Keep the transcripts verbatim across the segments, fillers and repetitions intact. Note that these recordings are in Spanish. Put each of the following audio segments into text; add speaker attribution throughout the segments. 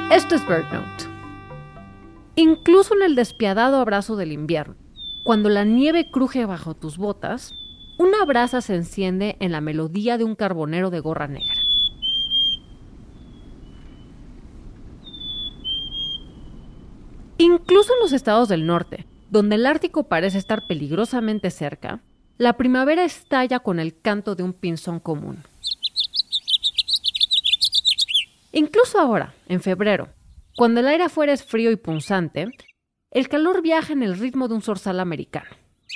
Speaker 1: Esto es BirdNote. Incluso en el despiadado abrazo del invierno, cuando la nieve cruje bajo tus botas, una brasa se enciende en la melodía de un carbonero de gorra negra. Incluso en los estados del norte, donde el Ártico parece estar peligrosamente cerca, la primavera estalla con el canto de un pinzón común. Incluso ahora, en febrero, cuando el aire afuera es frío y punzante, el calor viaja en el ritmo de un zorzal americano.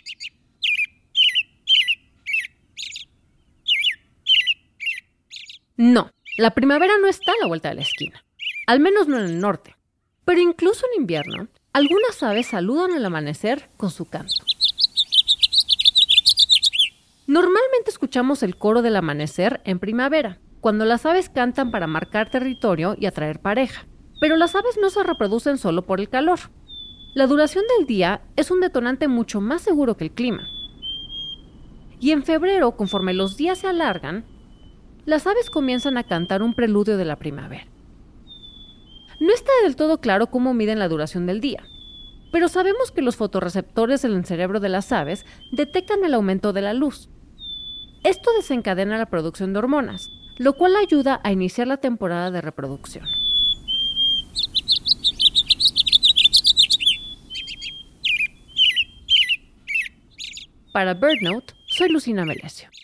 Speaker 1: No, la primavera no está a la vuelta de la esquina, al menos no en el norte. Pero incluso en invierno, algunas aves saludan al amanecer con su canto. Normalmente escuchamos el coro del amanecer en primavera, cuando las aves cantan para marcar territorio y atraer pareja. Pero las aves no se reproducen solo por el calor. La duración del día es un detonante mucho más seguro que el clima. Y en febrero, conforme los días se alargan, las aves comienzan a cantar un preludio de la primavera. No está del todo claro cómo miden la duración del día, pero sabemos que los fotorreceptores en el cerebro de las aves detectan el aumento de la luz. Esto desencadena la producción de hormonas, lo cual ayuda a iniciar la temporada de reproducción. Para BirdNote, soy Lucina Melesio.